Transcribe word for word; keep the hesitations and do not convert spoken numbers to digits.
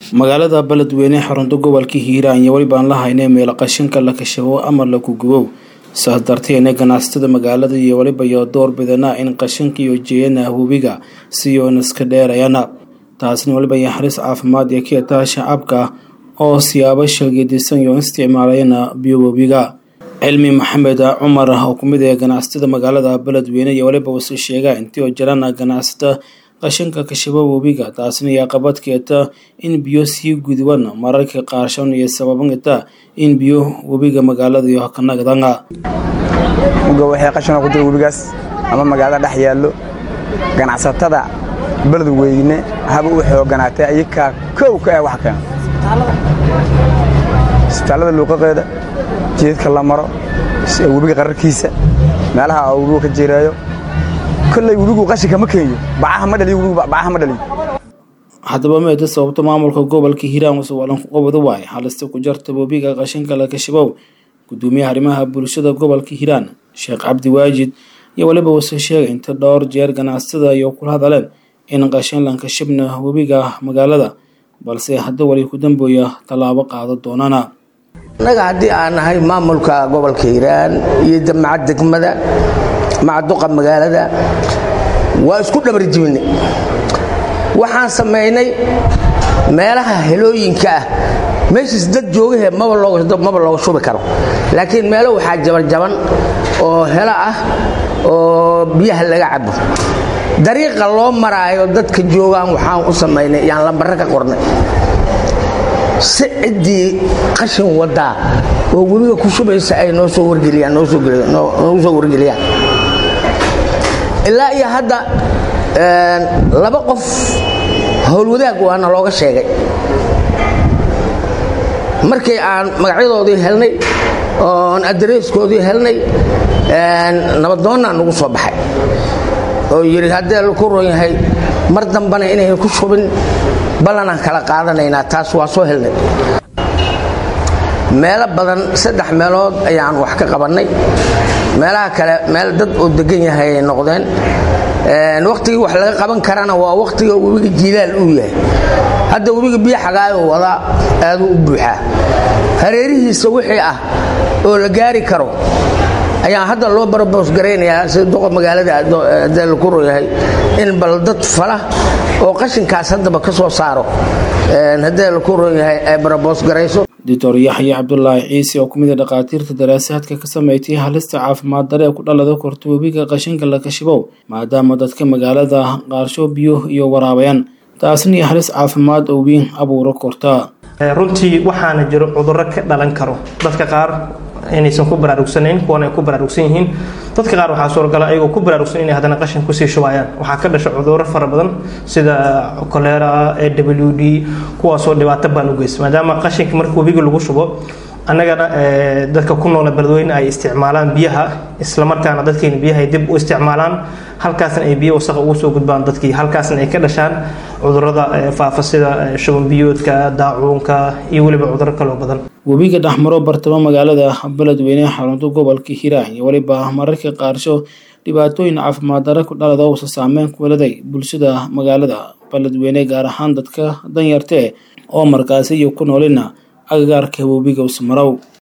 magaalada Beledweyne xarunta gobolka Hiiraan iyo waliba aan la haynay meel qashinka la kashabo ama la ku gubo saas darteena ganacsatada magaalada iyo waliba iyo door bidana in qashinka iyo jeeyana hubiga si oo iska dheerayana taasina waliba iyo xaris caafimaad ee ka taa shacabka oo siyaabo shaqadiisan iyo isticmaalayna biyo hubiga cilmi maxamed cumar oo kumid ah ganacsatada magaalada Beledweyne iyo waliba uu sheegay intii oo jirana ganacsatada qashinka kashabo hubiga taasina ya qabadkeeta in biyo si gudwan mararka qaarshan iyo sababanta in biyo hubiga magaalada iyo kanagdanga uga waxay qashin ku jiro hubigaas ama magaalada dhex yaalo ganacsatada Beledweyne haba u xooganaatay ayaka koow ka wax kan isbitaalada luuqadeeda jeedka la maro hubiga qararkiisa meelaha uu ka jireeyo كل يقولوا قشة كم كيو بعها ما دليل يقولوا بعها ما دليل haddaba ma idin sababta maamulka gobolka Hiiraan uu soo qabado waay halista ku jarta boobiga qashinka la kashibow gudoomiyaha arrimaha bulshada gobolka Hiiraan Sheekh Cabdi Waajid iyo waliba uu sheegay inta dhowr jeer ganacsatada iyo kula hadleen in qashin la kashibna boobiga magaalada balse hadda wali ku dambeeya talaabo qaado doonana naga hadii aan nahay maamulka gobolka Hiiraan iyo jamacad degmada macduqa magaalada waa isku dhabar jibinay waxaan sameeynay meelaha helooyinka ah meeshii dad joogay ma looga ma looga shubi karo laakiin meelo waxa jaban jaban oo hela ah oo biyaha laga cabo dariiqa loo maraayo dadka joogan waxaan u sameeynay yaan lambar ka qornay سعدي قشن ودا وقولوا كشوبة سعي نوسو ورجليان نوسو نوسو ورجليان إلا يا هذا لبقف هالوداك وأنا لوجا شيء مركي عن مقعدة ذي هلني أن أدرس كودي هلني نبضنا نوسو بحي ويري هذا الكورة هاي مردم بنا إنه كشوبن balana kala qaadanayna taas waa soo helnay meel badan saddex meelood ayaan wax ka qabanay meelaha kale meel dad oo degan yahay noqdeen een waqtiga wax laga qaban karana waa waqtiga webiga jiilaal uu yahay hadda webiga biyo xagaayo wada aad u buuxa hareerihiisa wixii ah oo la gaari karo ayaa hadda loo barboos gareynayaa sida doqo magaalada dal ku rooyahay in bal dad fala oo qashinkaas hadaba ka soo saaro een hadda la ku rooyahay ay barboos gareyso Doctor Yaxya Cabdullaahi Ciise oo kumid ah dhaqaatiirta daraasaadka ka sameeyay halista caafimaad daree ku dhalada kortoobiga qashinka la kashibow maadaama dadka magaalada qaarsho biyo iyo waraabayaan taasina halis caafimaad oo weyn abuuro korta runtii waxaana jiro cudurro ka dhalan karo dadka qaar inaysan ku baraarugsaneyn kuwana ay ku baraarugsan yihiin dadka qaar waxa suuragal ah ayagoo ku baraarugsan inay hadana qashin ku sii shubayaan waxa ka dhashay cudurro fara badan sida cholera, A W D kuwaas oo dhibaato baan u geysay maadaama qashinka marka webiga lagu shubo annagana dadka ku nool Beledweyne ay isticmaalaan biyaha isla markaana dadkeena biyaha dib u isticmaalaan halkaasna ay biyo wasakh ugu soo gudbaan dadkii halkaasna ay ka dhashaan cudurrada faafa sida shuban biyoodka daacuunka iyo waliba cudurro kale oo badan webiga dhaxmaro bartama magaalada Beledweyne xarunta gobolka Hiiraan iyo waliba mararka qaarsho dhibaatooyin caafimaad darro ku dhalada oo saameyn ku leedahay bulshada magaalada Beledweyne gaar ahaan dadka danyarta oo markaas iyo ku noolina agagaarka webiga Usmarow